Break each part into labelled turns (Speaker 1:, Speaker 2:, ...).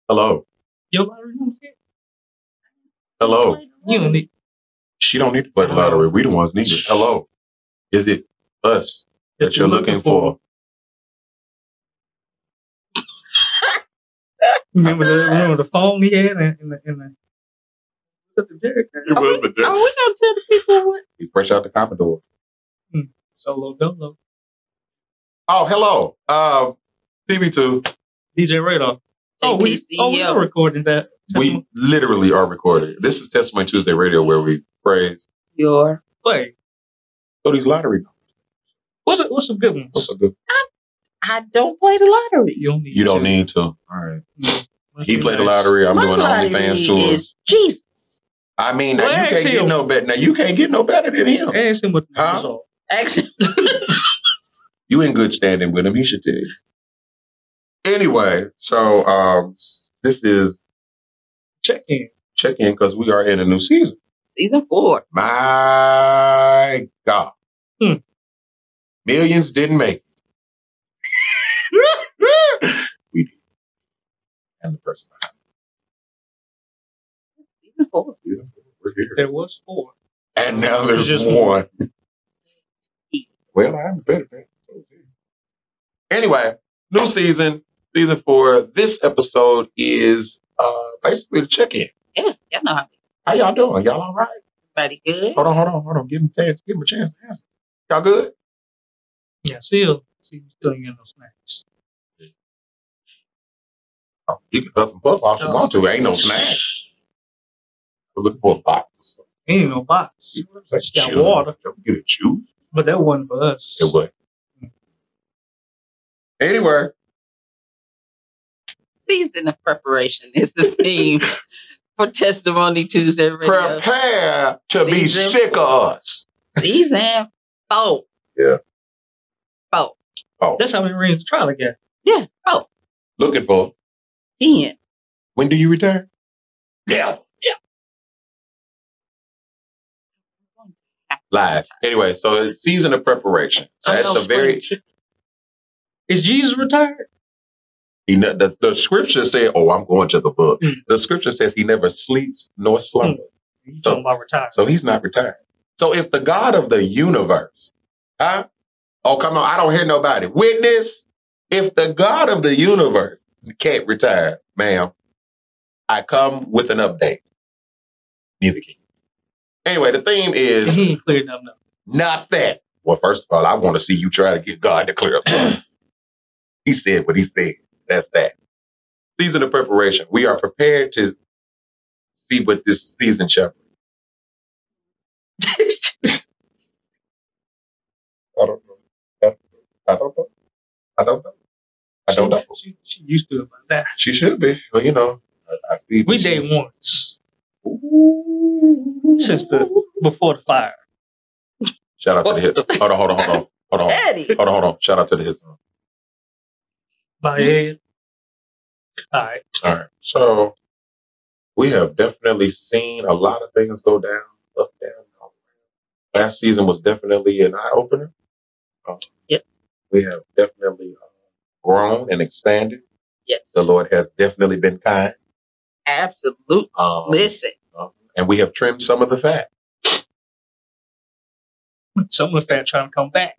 Speaker 1: Hello.
Speaker 2: Your lottery don't care.
Speaker 1: Hello.
Speaker 2: You don't need.
Speaker 1: She don't need to play the lottery. We the ones need it. Hello. Is it us that you're looking for?
Speaker 2: Remember the phone he had in the
Speaker 1: It was the
Speaker 3: Are we gonna tell the people what?
Speaker 1: He fresh out the Commodore.
Speaker 2: Solo Dolo.
Speaker 1: Oh, hello. TV2.
Speaker 2: DJ Radar. We are recording that.
Speaker 1: We literally are recording. This is Testimony Tuesday Radio, where we praise
Speaker 3: your
Speaker 2: play.
Speaker 1: So these lottery.
Speaker 2: What's some good ones?
Speaker 3: I don't play the lottery.
Speaker 1: You don't need to. All right. He played the lottery. I'm doing OnlyFans tours.
Speaker 3: Jesus.
Speaker 1: I mean, now you can't get no better. Now you can't get no better than him.
Speaker 2: Ask him what
Speaker 3: Ask him.
Speaker 1: You in good standing with him. He should tell you. Anyway, so this is
Speaker 2: check in
Speaker 1: because we are in a new season.
Speaker 3: Season 4.
Speaker 1: My God. Millions didn't make it. We did. And the person behind
Speaker 3: it. Season 4.
Speaker 1: We're here.
Speaker 2: There was 4.
Speaker 1: And now there's just one. Well, I'm better than that. Anyway, new season, season 4. This episode is basically the check-in.
Speaker 3: Yeah, y'all know
Speaker 1: how y'all doing? Y'all all right?
Speaker 3: Everybody good?
Speaker 1: Hold on. Give him a chance to answer. Y'all good?
Speaker 2: Yeah, still getting those snacks.
Speaker 1: Oh, you can up and puff off you want to. Ain't no snacks. We're looking for a box.
Speaker 2: Ain't no box. Just got water.
Speaker 1: Get a juice.
Speaker 2: But that wasn't for us.
Speaker 1: It was. Anyway.
Speaker 3: Season of preparation is the theme for Testimony Tuesday Radio.
Speaker 1: Prepare to be sick of us.
Speaker 3: Season 4.
Speaker 1: Yeah.
Speaker 3: 4.
Speaker 1: Oh.
Speaker 2: That's how many rings the trial again.
Speaker 3: Yeah. 4.
Speaker 1: Looking for
Speaker 3: 10.
Speaker 1: When do you retire? Yeah. Lies. Anyway, so it's season of preparation. That's a very.
Speaker 2: Is Jesus retired?
Speaker 1: The scripture said, I'm going to the book. The scripture says he never sleeps nor slumbers.
Speaker 2: He's talking about retired.
Speaker 1: So he's not retired. So if the God of the universe, oh, come on, I don't hear nobody. Witness, if the God of the universe can't retire, ma'am, I come with an update. Neither can you. Anyway, the theme is...
Speaker 2: He ain't cleared up
Speaker 1: nothing. Well, first of all, I want to see you try to get God to clear up something. He said what he said. That's that. Season of preparation. We are prepared to see what this season shall bring. I don't know.
Speaker 2: She used to it by that.
Speaker 1: She should be. Well, you know.
Speaker 2: We date once. Since before the fire.
Speaker 1: Shout out to the hit. Hold on.
Speaker 3: Eddie.
Speaker 1: Hold on. Shout out to the hit.
Speaker 2: By head. All
Speaker 1: right. So we have definitely seen a lot of things go down, up, down. Last season was definitely an eye opener.
Speaker 3: Yep.
Speaker 1: We have definitely grown and expanded.
Speaker 3: Yes.
Speaker 1: The Lord has definitely been kind.
Speaker 3: Absolutely. Listen.
Speaker 1: And we have trimmed some of the fat.
Speaker 2: Some of the fat trying to come back.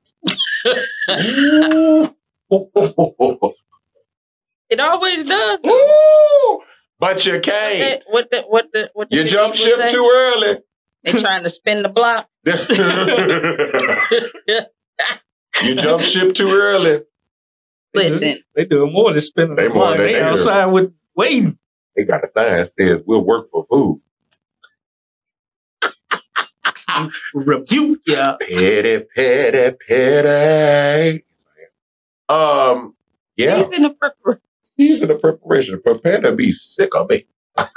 Speaker 3: It always does.
Speaker 1: But you can't.
Speaker 3: What
Speaker 1: you jump ship too early.
Speaker 3: They're trying to spin the block.
Speaker 1: You jump ship too early.
Speaker 3: Listen.
Speaker 2: They doing more than spinning the block. They outside with waiting.
Speaker 1: They got a sign that says we'll work for food.
Speaker 2: Rebuke ya.
Speaker 1: Pity. Yeah. Season of preparation. Prepare to be sick of it.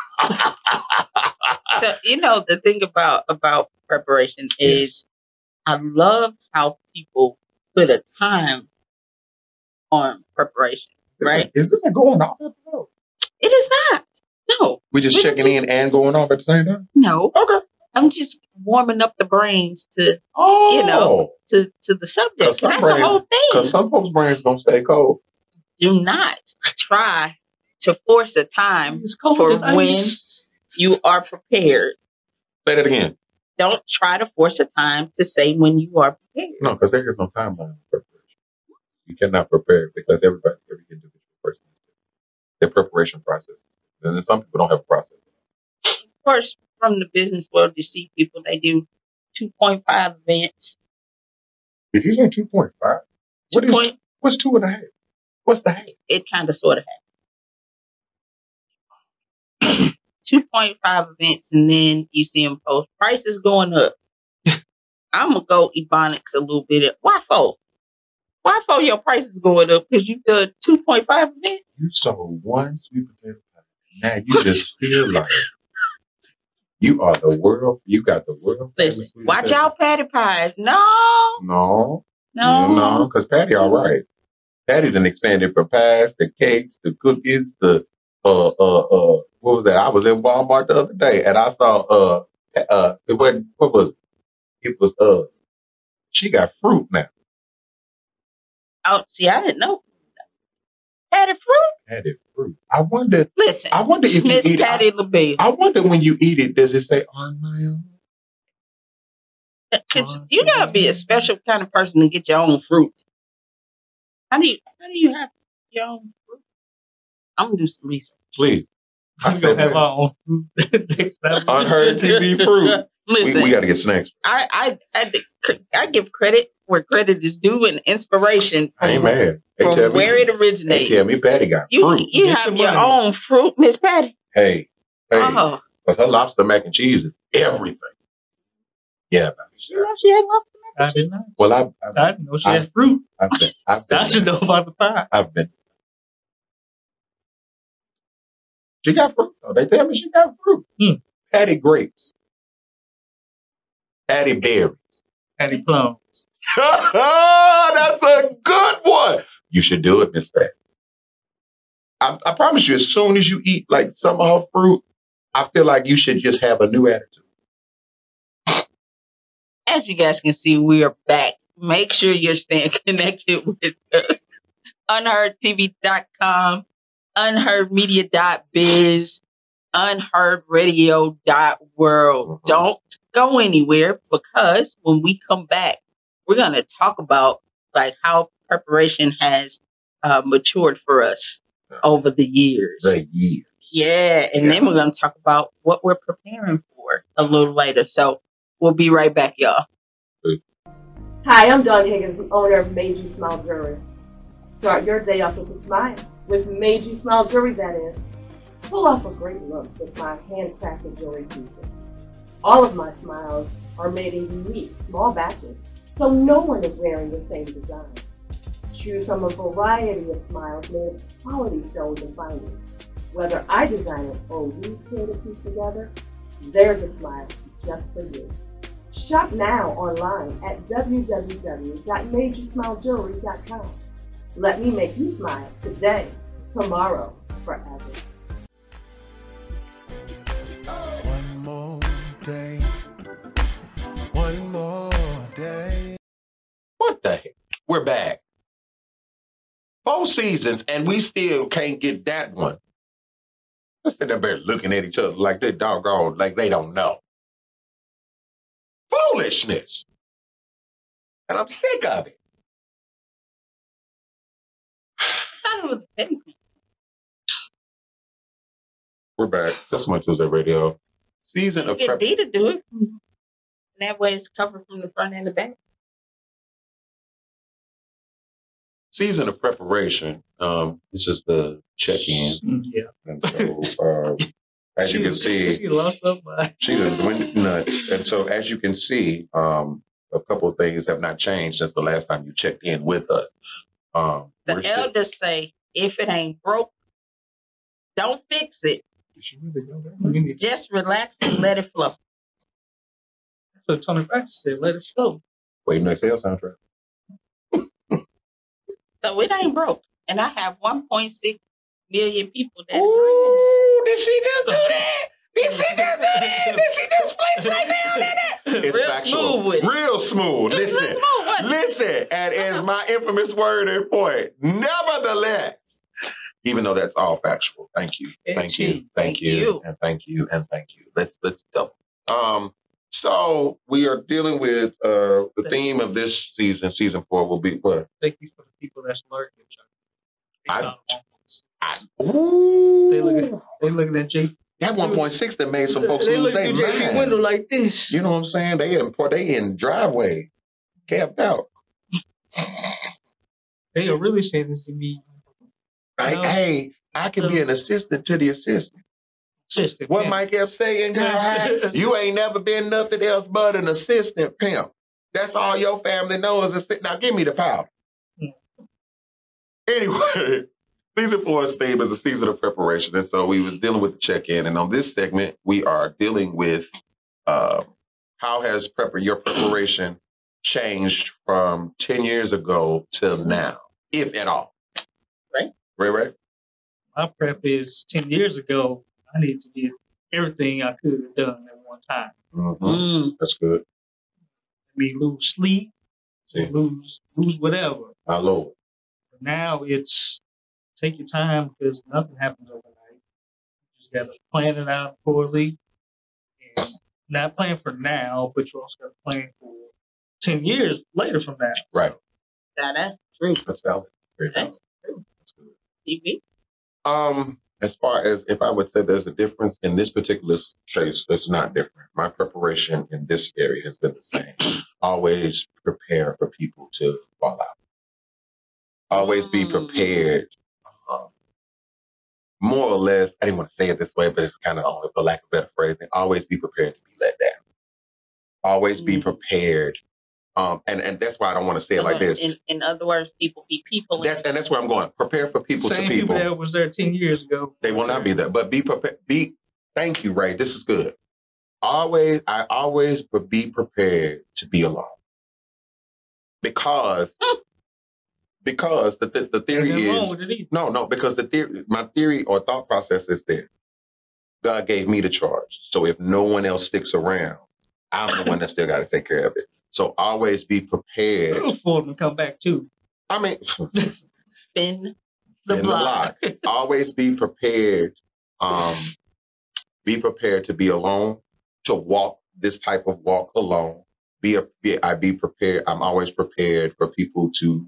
Speaker 3: So, the thing about preparation is I love how people put a time on preparation, right?
Speaker 1: Is this a going off episode?
Speaker 3: It is not. No.
Speaker 1: We just checking in and going off at the same time?
Speaker 3: No.
Speaker 1: Okay.
Speaker 3: I'm just warming up the brains to, to the subject. That's the whole thing.
Speaker 1: Because some folks' brains don't stay cold.
Speaker 3: Do not try to force a time
Speaker 2: It's cold
Speaker 3: for
Speaker 2: as
Speaker 3: when
Speaker 2: ice.
Speaker 3: you are prepared.
Speaker 1: Say that again.
Speaker 3: Don't try to force a time to say when you are prepared.
Speaker 1: No, because there is no timeline for preparation. You cannot prepare because every individual person has their preparation process. And then some people don't have a process.
Speaker 3: Of course, from the business world, you see people, they do 2.5 events.
Speaker 1: Did you say 2.5? What's 2.5? What's the half?
Speaker 3: It kind of sort of happens. 2.5 events, and then you see them post prices going up. I'm gonna go Ebonics a little bit. Why for? Why for your prices going up? Because you did 2.5 events.
Speaker 1: You sold one sweet potato pie. Now you just feel like you are the world. You got the world.
Speaker 3: Listen, watch out, Patty Pies. No,
Speaker 1: No, because Patty all right. Patty done expanded from pies, the cakes, the cookies, the what was that? I was in Walmart the other day and I saw it wasn't, what was it? It was she got fruit now.
Speaker 3: Oh, see, I didn't know. Patty fruit.
Speaker 1: Patty fruit. I wonder
Speaker 3: Listen,
Speaker 1: if
Speaker 3: Miss
Speaker 1: you eat
Speaker 3: Patty
Speaker 1: it.
Speaker 3: LaBelle.
Speaker 1: I wonder when you eat it, does it say on my own?
Speaker 3: Cause you gotta be a special kind of person to get your own fruit. How do you have your own fruit? I'm gonna do some research.
Speaker 1: Please.
Speaker 2: I'm gonna have our own fruit next time.
Speaker 1: Unheard TV fruit.
Speaker 3: Listen,
Speaker 1: we got to get snacks.
Speaker 3: I give credit where credit is due and inspiration
Speaker 1: I ain't
Speaker 3: from,
Speaker 1: mad.
Speaker 3: from where it originates.
Speaker 1: They tell me Patty got fruit.
Speaker 3: You have your own fruit, Miss Patty.
Speaker 1: Hey,
Speaker 3: Oh,
Speaker 1: because her lobster mac and cheese is everything. Yeah,
Speaker 3: you know she had lobster mac
Speaker 2: I
Speaker 3: and
Speaker 2: didn't
Speaker 3: cheese.
Speaker 2: know.
Speaker 1: well,
Speaker 2: I didn't know she had fruit.
Speaker 1: I've been
Speaker 2: I should know about the pie.
Speaker 1: I've been. She got fruit. Oh, they tell me she got fruit. Patty grapes. Patty berries.
Speaker 2: Patty plums.
Speaker 1: That's a good one. You should do it, Miss Patty. I promise you, as soon as you eat like some of her fruit, I feel like you should just have a new attitude.
Speaker 3: As you guys can see, we are back. Make sure you're staying connected with us. UnheardTV.com, UnheardMedia.biz, UnheardRadio.world. Don't go anywhere because when we come back, we're going to talk about like how preparation has matured for us over the years. Yeah, and then we're going to talk about what we're preparing for a little later. So we'll be right back, y'all.
Speaker 4: Hi, I'm Dawn Higgins, the owner of Made You Smile Jewelry. Start your day off with a smile. With Made You Smile Jewelry, that is. Pull off a great look with my handcrafted jewelry pieces. All of my smiles are made in unique, small batches, so no one is wearing the same design. Choose from a variety of smiles made of quality stones and findings. Whether I design it or we create a piece together, there's a smile just for you. Shop now online at www.madeyousmilejewelry.com. Let me make you smile today, tomorrow, forever.
Speaker 5: One more day. One more day.
Speaker 1: What the heck? We're back. 4 seasons and we still can't get that one. Let's sit there looking at each other like they're doggone, like they don't know. Foolishness. And I'm sick of it.
Speaker 3: I thought it was anything.
Speaker 1: We're back. That's my Tuesday Radio. Season of
Speaker 3: Get D to do it. That way it's covered from the front and the back.
Speaker 1: Season of preparation. This is the check-in.
Speaker 2: Yeah.
Speaker 1: And so as you can see,
Speaker 2: she lost her mind.
Speaker 1: she done went nuts. And so as you can see, a couple of things have not changed since the last time you checked in with us.
Speaker 3: The elders say, if it ain't broke, don't fix it. Just relax and let it flow.
Speaker 2: That's what Tony Braxton said. Let it flow.
Speaker 1: Wait, next sale soundtrack.
Speaker 3: So it ain't broke. And I have 1.6 million people that
Speaker 1: Ooh, did she just do that? Did she just do that? Did she just place right down there? It's
Speaker 3: Real
Speaker 1: factual.
Speaker 3: smooth with it.
Speaker 1: Real smooth.
Speaker 3: It was
Speaker 1: Listen.
Speaker 3: real smooth, wasn't it?
Speaker 1: Listen. And as my infamous word and point, nevertheless, Even though that's all factual. Thank you. Thank you. Thank you. And thank you. And thank you. Let's double. So we are dealing with the theme of this season. Season 4 will be what?
Speaker 2: Thank you for the people that's lurking.
Speaker 1: Ooh.
Speaker 2: They looking at Jay.
Speaker 1: That 1.6 that made some folks
Speaker 2: They
Speaker 1: lose
Speaker 2: look
Speaker 1: their
Speaker 2: at Jay
Speaker 1: mind.
Speaker 2: window like this.
Speaker 1: You know what I'm saying? They in driveway, camped out.
Speaker 2: They are really saying this to me.
Speaker 1: Like, hey, I can be an assistant to the assistant.
Speaker 2: Assistant.
Speaker 1: What
Speaker 2: pimp.
Speaker 1: Mike kept saying, God, you ain't never been nothing else but an assistant pimp. That's all your family knows. Now give me the power. Anyway, season 4's theme is a season of preparation. And so we was dealing with the check-in. And on this segment, we are dealing with how has your preparation changed from 10 years ago till now, if at all. Right?
Speaker 2: My prep is 10 years ago. I need to get everything I could have done at one time.
Speaker 1: Mm-hmm. That's good.
Speaker 2: Lose sleep, lose whatever.
Speaker 1: My Lord.
Speaker 2: But now it's take your time because nothing happens overnight. You just got to plan it out poorly. And not plan for now, but you also got to plan for 10 years later from now.
Speaker 1: Right.
Speaker 3: That's true.
Speaker 1: That's valid. Very valid.
Speaker 3: That's true. TV?
Speaker 1: As far as if I would say there's a difference in this particular case, it's not different. My preparation in this area has been the same. Always prepare for people to fall out. Always be prepared. More or less, I didn't want to say it this way, but it's kind of only for lack of better phrasing. Always be prepared to be let down. Always be prepared. And that's why I don't want to say it like this.
Speaker 3: In other words, people be people.
Speaker 1: That's where I'm going. Prepare for people
Speaker 2: Same
Speaker 1: to people.
Speaker 2: that was there 10 years ago.
Speaker 1: They will not be there. But be prepared. Thank you, Ray. This is good. I always be prepared to be alone. Because the theory is no, because my theory or thought process is that God gave me the charge. So if no one else sticks around, I'm the one that still got to take care of it. So always be prepared.
Speaker 2: Look for them to come back too.
Speaker 1: I mean,
Speaker 3: spin the block.
Speaker 1: Always be prepared. Be prepared to be alone, to walk this type of walk alone. I be prepared. I'm always prepared for people.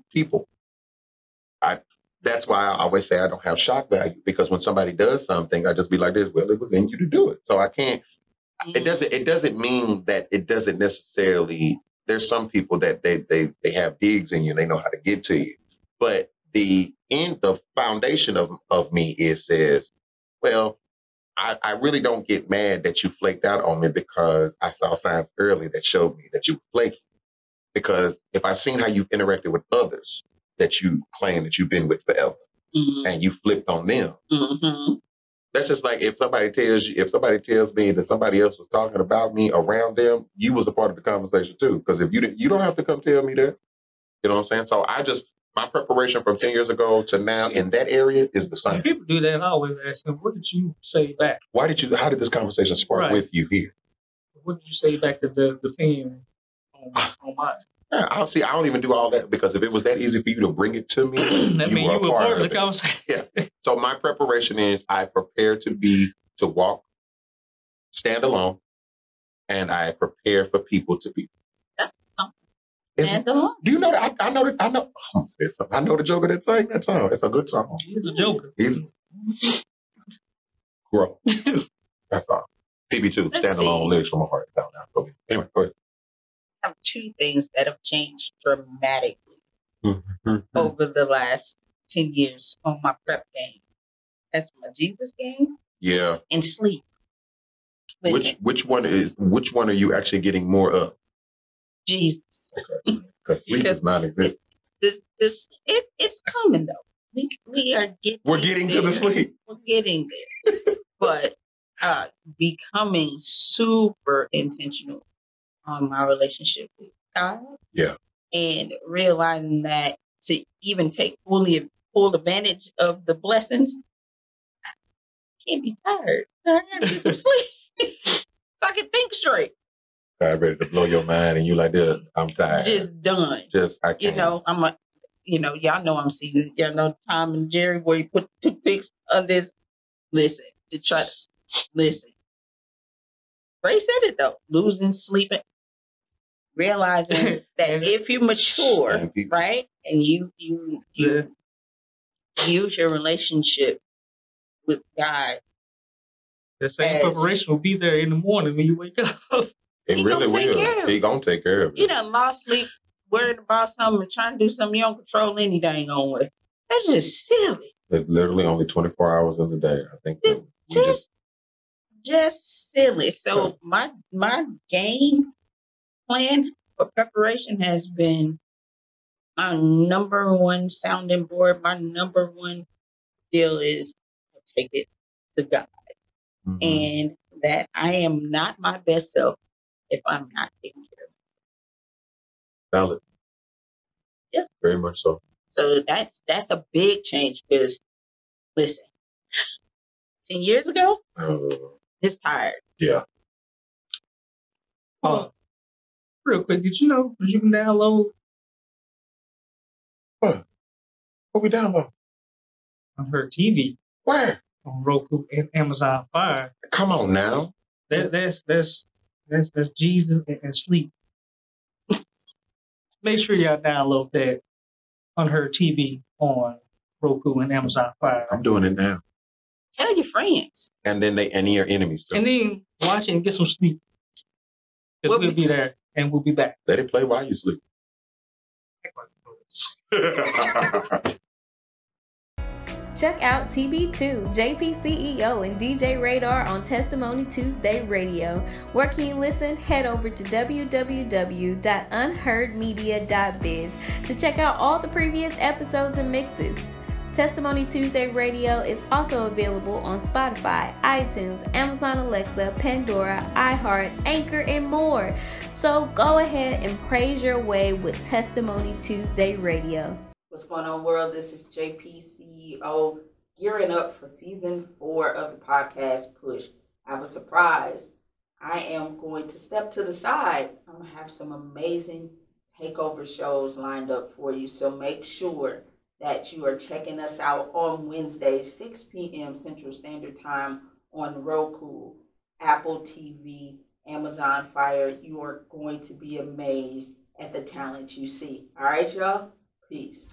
Speaker 1: That's why I always say I don't have shock value, because when somebody does something, I just be like this. Well, it was in you to do it, so I can't. It doesn't mean that it doesn't necessarily. There's some people that they have digs in you. They know how to get to you. But the foundation of me says, well, I really don't get mad that you flaked out on me because I saw signs early that showed me that you were flaky. Because if I've seen how you've interacted with others that you claim that you've been with forever, and you flipped on them, that's just like if somebody tells me that somebody else was talking about me around them, you was a part of the conversation too. Because if you don't have to come tell me that. You know what I'm saying? So my preparation from 10 years ago to now in that area is the same.
Speaker 2: People do that, and I always ask them, what did you say back?
Speaker 1: How did this conversation spark with you here?
Speaker 2: What did you say back to the fan on mine?
Speaker 1: Yeah, I don't even do all that, because if it was that easy for you to bring it to me,
Speaker 2: that means you were part of the conversation.
Speaker 1: Yeah. So my preparation is I prepare to walk, stand alone, and I prepare for people to be.
Speaker 3: Stand alone.
Speaker 1: Do you know that? I know. I know the Joker that sang that song. It's a good song.
Speaker 2: He's the Joker.
Speaker 1: He's grow. That's all. PB2, stand alone, lyrics from my heart. Down. Anyway, go ahead.
Speaker 3: I have two things that have changed dramatically over the last 10 years on my prep game. That's my Jesus game.
Speaker 1: Yeah.
Speaker 3: And sleep. Listen,
Speaker 1: Which one are you actually getting more of?
Speaker 3: Jesus.
Speaker 1: Okay. Because sleep is non-existent.
Speaker 3: It's coming though. We're getting
Speaker 1: to the sleep.
Speaker 3: We're getting there. But becoming super intentional on my relationship with God.
Speaker 1: Yeah.
Speaker 3: And realizing that to even take full advantage of the blessings, I can't be tired. I gotta get some sleep so I can think straight.
Speaker 1: I'm ready to blow your mind, and you like this. I'm tired.
Speaker 3: Just done.
Speaker 1: I can't.
Speaker 3: I'm y'all know I'm seasoned. Y'all know Tom and Jerry where you put toothpicks under his. Listen, listen. Ray said it though. Losing, sleeping, realizing that if you mature, right, and you use your relationship with God,
Speaker 2: the same preparation will be there in the morning when you wake up.
Speaker 1: It really will. He gonna take care of it.
Speaker 3: You done lost sleep, worried about something, trying to do something you don't control any dang on way. That's just silly.
Speaker 1: It's literally only 24 hours in the day. I think
Speaker 3: just silly. So my game plan for preparation has been my number one sounding board. My number one deal is take it to God. Mm-hmm. And that I am not my best self if I'm not taking care of it.
Speaker 1: Valid.
Speaker 3: Yeah.
Speaker 1: Very much so.
Speaker 3: So that's a big change because listen, 10 years ago, just tired.
Speaker 1: Yeah.
Speaker 2: Real quick, did you know that you can download?
Speaker 1: What we download?
Speaker 2: On her TV.
Speaker 1: Where?
Speaker 2: On Roku and Amazon Fire.
Speaker 1: Come on now.
Speaker 2: That's Jesus and sleep. Make sure y'all download that on her TV on Roku and Amazon Fire.
Speaker 1: I'm doing it now.
Speaker 3: Tell your friends.
Speaker 1: And then and your enemies too.
Speaker 2: And then watch it and get some sleep. Because we'll be there and we'll be back.
Speaker 1: Let it play while you sleep.
Speaker 6: Check out TB2, JP CEO, and DJ Radar on Testimony Tuesday Radio. Where can you listen? Head over to www.unheardmedia.biz to check out all the previous episodes and mixes. Testimony Tuesday Radio is also available on Spotify, iTunes, Amazon Alexa, Pandora, iHeart, Anchor, and more. So go ahead and praise your way with Testimony Tuesday Radio.
Speaker 3: What's going on, world? This is JP CEO, gearing up for season 4 of the podcast Push. I have a surprise. I am going to step to the side. I'm going to have some amazing takeover shows lined up for you. So make sure that you are checking us out on Wednesdays, 6 p.m. Central Standard Time on Roku, Apple TV, Amazon Fire. You are going to be amazed at the talent you see. All right, y'all? Peace.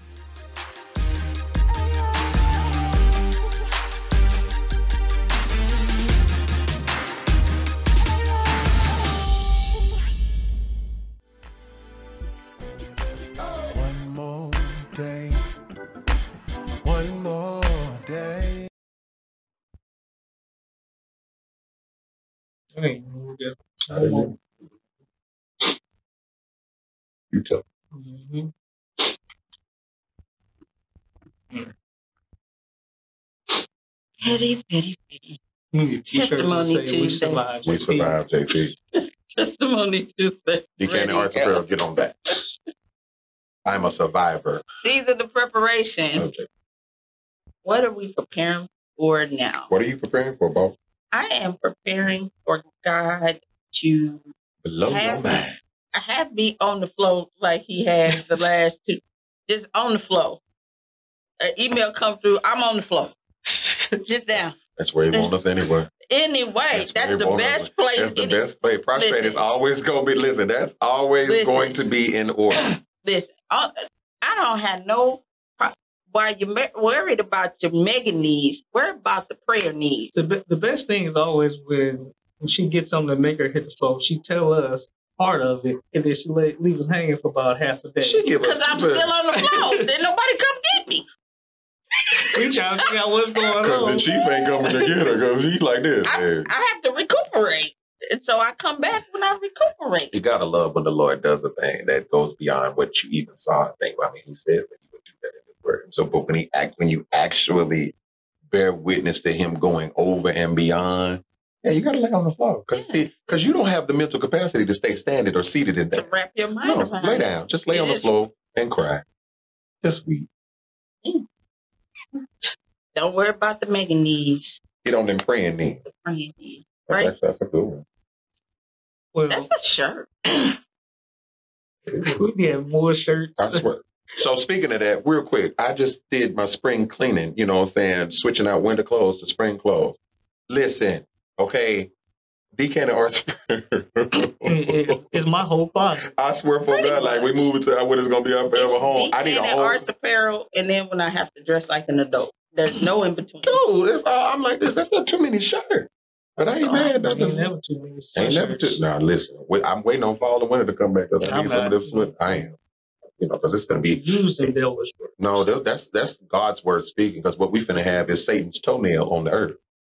Speaker 5: One more day. One more day.
Speaker 2: Hey, we'll get
Speaker 1: you tell.
Speaker 2: Mm-hmm.
Speaker 3: Petty.
Speaker 2: Testimony Tuesday.
Speaker 1: We survived, JP.
Speaker 3: Testimony Tuesday.
Speaker 1: Buchanan Arts Apparel, get on that. I'm a survivor.
Speaker 3: Season of preparation.
Speaker 1: Okay.
Speaker 3: What are we preparing for now?
Speaker 1: What are you preparing for, Bo?
Speaker 3: I am preparing for God to
Speaker 1: Blow your mind.
Speaker 3: I have me on the flow like he has the last two. Just on the flow. An email come through, I'm on the flow. Just down.
Speaker 1: That's where he wants us anyway.
Speaker 3: Anyway, that's the best place.
Speaker 1: That's the best place. Prostrate is always going to be, that's always going to be in order.
Speaker 3: Listen, I don't have no, while you're worried about your mega needs, worry about the prayer needs.
Speaker 2: The best thing is always when she gets something to make her hit the floor, she tell us part of it, and then she leave us hanging for about half a day.
Speaker 3: Because I'm still on the floor. Then nobody come get me.
Speaker 2: We trying to figure out what's going on.
Speaker 1: Because the chief ain't coming to get her because he's like this.
Speaker 3: I have to recuperate. And so I come back when I recuperate.
Speaker 1: You got to love when the Lord does a thing that goes beyond what you even saw and think. I mean, he said that he would do that in his word. So, but when you actually bear witness to him going over and beyond, yeah, you got to lay on the floor. Because you don't have the mental capacity to stay standing or seated in that.
Speaker 3: To wrap your mind around.
Speaker 1: Lay down. Just lay on the floor and cry. Just weep.
Speaker 3: Don't worry about the mega needs.
Speaker 1: Get on them praying needs.
Speaker 3: Praying needs. Right?
Speaker 1: That's a good one.
Speaker 2: Well,
Speaker 3: that's a shirt.
Speaker 2: We have more shirts.
Speaker 1: I swear. So speaking of that, real quick, I just did my spring cleaning, you know what I'm saying? Switching out winter clothes to spring clothes. Listen, okay, decanted arse.
Speaker 2: It's my whole closet.
Speaker 1: I swear for
Speaker 3: Pretty
Speaker 1: God, like we
Speaker 3: much.
Speaker 1: move into our winter's gonna be our forever
Speaker 3: It's
Speaker 1: home. I need a
Speaker 3: decanted
Speaker 1: whole
Speaker 3: arts apparel, and then when I have to dress like an adult, there's no in between.
Speaker 1: dude. I'm like this. That's not too many shirts. But I ain't mad.
Speaker 2: Ain't never too many
Speaker 1: Ain't never too.
Speaker 2: shirts.
Speaker 1: Now listen, I'm waiting on fall and winter to come back because I
Speaker 2: I'm
Speaker 1: need some of
Speaker 2: not.
Speaker 1: this sweat. I am, you know, because it's gonna be.
Speaker 2: Use them devilish words.
Speaker 1: No, that's God's word speaking. Because what we finna have is Satan's toenail on the earth.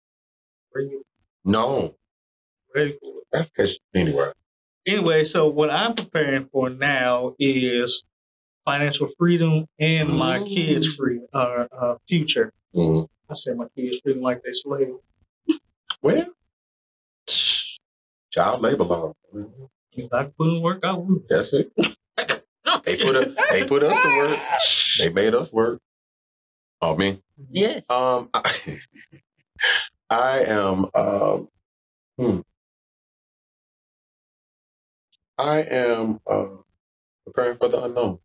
Speaker 1: No,
Speaker 2: Ready for it.
Speaker 1: that's because anyway.
Speaker 2: Anyway, so what I'm preparing for now is financial freedom and my kids' future.
Speaker 1: Mhm.
Speaker 2: I say my kids' freedom like they slave.
Speaker 1: Well, child labor law.
Speaker 2: If I put in work, I would.
Speaker 1: That's it. They put us to work. They made us work. Oh, me.
Speaker 3: Yes.
Speaker 1: I am. I am preparing for the unknown.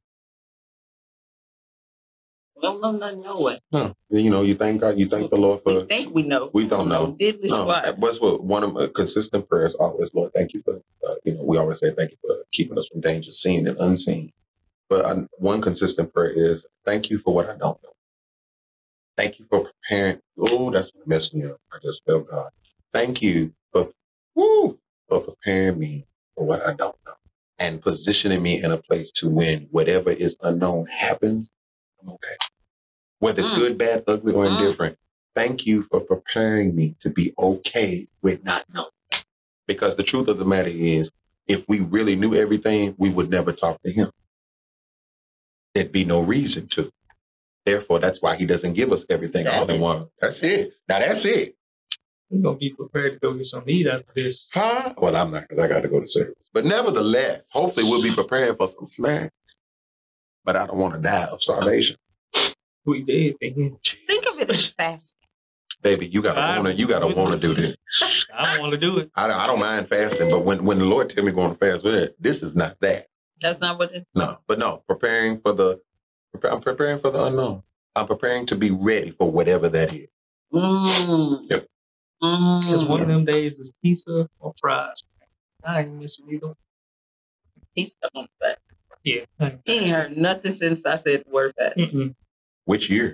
Speaker 3: Well, no way.
Speaker 1: No, you know, you thank God, you thank the Lord for.
Speaker 3: We think we know.
Speaker 1: We don't know.
Speaker 3: Diddly
Speaker 1: No,
Speaker 3: squat.
Speaker 1: what's what one of my consistent prayers always, Lord, thank you for. You know, we always say thank you for keeping us from danger, seen and unseen. But one consistent prayer is thank you for what I don't know. Thank you for preparing. Oh, that's what messed me up. I just felt God. Thank you for preparing me for what I don't know and positioning me in a place to when whatever is unknown happens, I'm okay. Whether it's good, bad, ugly, or indifferent. Thank you for preparing me to be okay with not knowing. Because the truth of the matter is, if we really knew everything, we would never talk to him. There'd be no reason to. Therefore, that's why he doesn't give us everything all in one. That's it. Now, that's it.
Speaker 2: We're going to be prepared to go get some meat after this.
Speaker 1: Huh? Well, I'm not, because I got to go to service. But nevertheless, hopefully we'll be preparing for some snacks. But I don't want to die of starvation.
Speaker 2: We did. Again.
Speaker 3: Think of it as fast.
Speaker 1: Baby, you gotta want to do this.
Speaker 2: I don't want to do it.
Speaker 1: I don't mind fasting, but when the Lord tell me going to fast with it, this is not that.
Speaker 3: That's not what it is.
Speaker 1: No, but no, I'm preparing for the unknown. I'm preparing to be ready for whatever that is. Yep.
Speaker 2: Because one of them days is pizza or fries. I ain't missing either.
Speaker 3: He's stuck on that.
Speaker 2: Yeah.
Speaker 3: He ain't heard nothing since I said the word fast.
Speaker 1: Which year?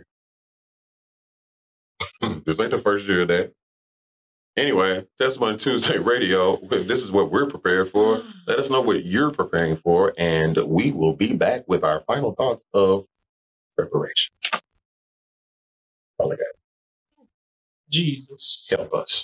Speaker 1: This ain't the first year of that. Anyway, Testimony Tuesday Radio. This is what we're prepared for. Let us know what you're preparing for, and we will be back with our final thoughts of preparation. All I got.
Speaker 2: Jesus.
Speaker 1: Help us.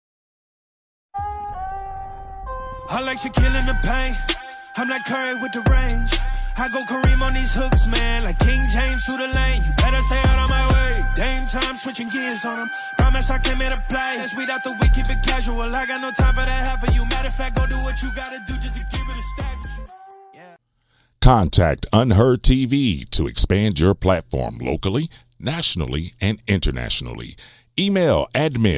Speaker 5: I like you killing the pain. I'm like Curry with the range. I go Kareem on these hooks, man, like King James through the lane. You better stay out of my way. Dame time, switching gears on them. Promise I came here to play. Let's weed out the week, keep it casual. I got no time for that half of you. Matter of fact, go do what you gotta do just to keep it a stack. Yeah.
Speaker 7: Contact Unheard TV to expand your platform locally, nationally, and internationally. Email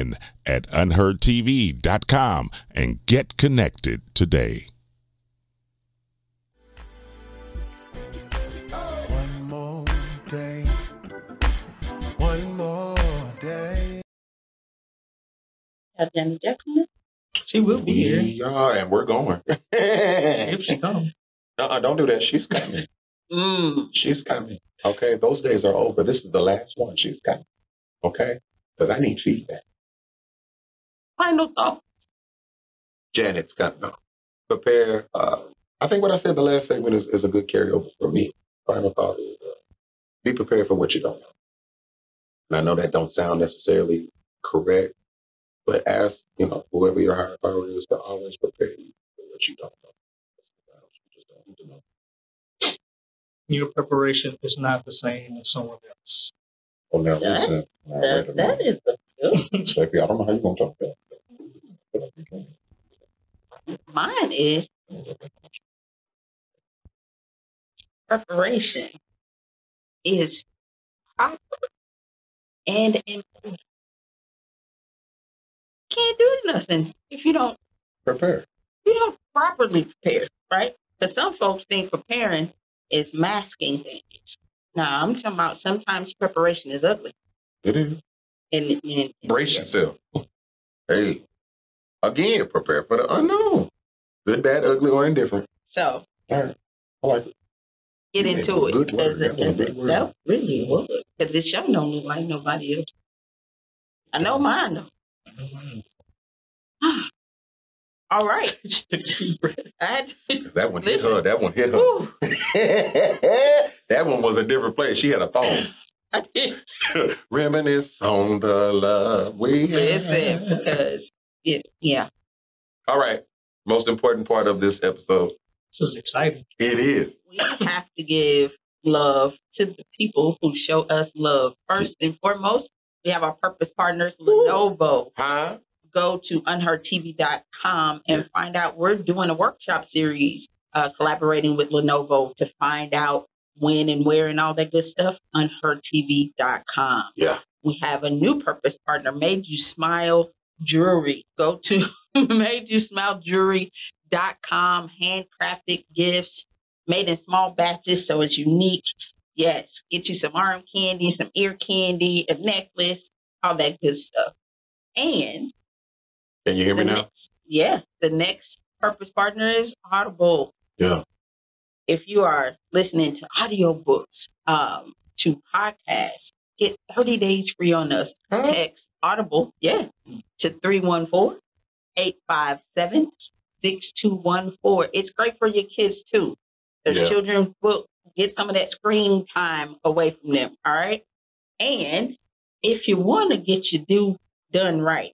Speaker 7: admin@unheardtv.com and get connected today.
Speaker 5: One more day. One more day.
Speaker 3: Have Janet Jackson?
Speaker 2: She will be here
Speaker 1: We are, and we're going.
Speaker 2: if she comes.
Speaker 1: Don't do that. She's coming. She's coming. Okay, those days are over. This is the last one. She's coming. Okay, because I need feedback.
Speaker 3: Final thought.
Speaker 1: Janet's got no. Prepare. I think what I said the last segment is a good carryover for me. Final thought is be prepared for what you don't know. And I know that don't sound necessarily correct, but ask, whoever your higher power is to always prepare you for what you don't know. You just don't need to know.
Speaker 2: Your preparation is not the same as someone else.
Speaker 1: Oh, now
Speaker 3: That's-
Speaker 1: listen.
Speaker 3: That is the good.
Speaker 1: Stephanie, I don't know how you're going to talk that.
Speaker 3: Mine is preparation is proper and important. Can't do nothing if you don't
Speaker 1: Prepare.
Speaker 3: properly prepare, right? Because some folks think preparing is masking things. Now, I'm talking about sometimes preparation is ugly.
Speaker 1: It is.
Speaker 3: And
Speaker 1: Brace yourself. Hey, again, prepare for the unknown. Good, bad, ugly, or indifferent.
Speaker 3: So,
Speaker 1: all right. I like it.
Speaker 3: Get
Speaker 1: Yeah,
Speaker 3: into it.
Speaker 1: good word.
Speaker 3: Because
Speaker 1: That was a good word.
Speaker 3: that really would. Because this show don't look like nobody else. I know mine though. All right. I had to,
Speaker 1: That one hit
Speaker 3: listen.
Speaker 1: her. That one hit her.
Speaker 3: Whew,
Speaker 1: That one was a different place. She had a thong.
Speaker 3: I did.
Speaker 1: Reminisce on the love we
Speaker 3: Listen,
Speaker 1: had.
Speaker 3: because yeah.
Speaker 1: All right. Most important part of this episode.
Speaker 2: This is exciting.
Speaker 1: It is.
Speaker 3: We have to give love to the people who show us love. First and foremost, we have our purpose partners, Lenovo.
Speaker 1: Huh?
Speaker 3: Go to unheardtv.com and find out. We're doing a workshop series collaborating with Lenovo to find out when and where and all that good stuff. Unheardtv.com.
Speaker 1: Yeah.
Speaker 3: We have a new purpose partner, Made You Smile Jewelry. Go to madeyousmilejewelry.com. Handcrafted gifts made in small batches, so it's unique. Yes, get you some arm candy, some ear candy, a necklace, all that good stuff. And
Speaker 1: Can you hear me now?
Speaker 3: the next purpose partner is Audible.
Speaker 1: Yeah.
Speaker 3: If you are listening to audiobooks, to podcasts, get 30 days free on us.
Speaker 1: Huh?
Speaker 3: Text Audible, to 314-857-6214. It's great for your kids too. There's
Speaker 1: Yeah.
Speaker 3: children's book. Get some of that screen time away from them. All right. And if you want to get your done right,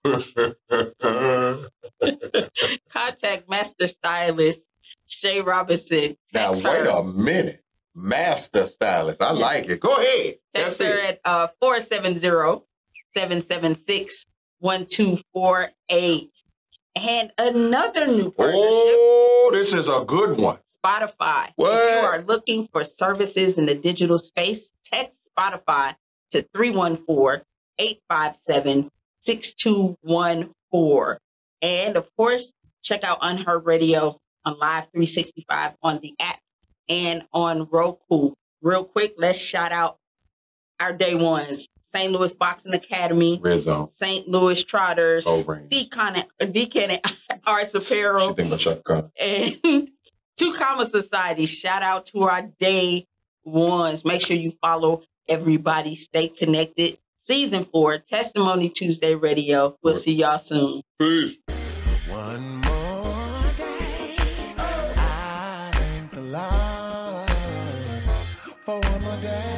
Speaker 3: contact Master Stylist Shay Robinson.
Speaker 1: Now,
Speaker 3: Text
Speaker 1: wait
Speaker 3: her.
Speaker 1: a minute. Master Stylist. I like it. Go ahead.
Speaker 3: Text
Speaker 1: That's
Speaker 3: her
Speaker 1: it.
Speaker 3: at 470-776-1248. And another new partnership,
Speaker 1: Oh, this is a good one.
Speaker 3: Spotify.
Speaker 1: What?
Speaker 3: If you are looking for services in the digital space, text Spotify to 314-857-6214. And of course, check out Unheard Radio on Live 365 on the app and on Roku. Real quick, let's shout out our day ones. St. Louis Boxing Academy,
Speaker 1: Red Zone.
Speaker 3: St. Louis Trotters,
Speaker 1: Soul Brain.
Speaker 3: Deacon Arts
Speaker 1: She
Speaker 3: Apparel,
Speaker 1: think my shot call.
Speaker 3: and Two Comma Society. Shout out to our day ones. Make sure you follow everybody. Stay connected. Season 4, Testimony Tuesday Radio. We'll see y'all soon.
Speaker 1: Peace.
Speaker 5: One more day, I thank the Lord for one more day.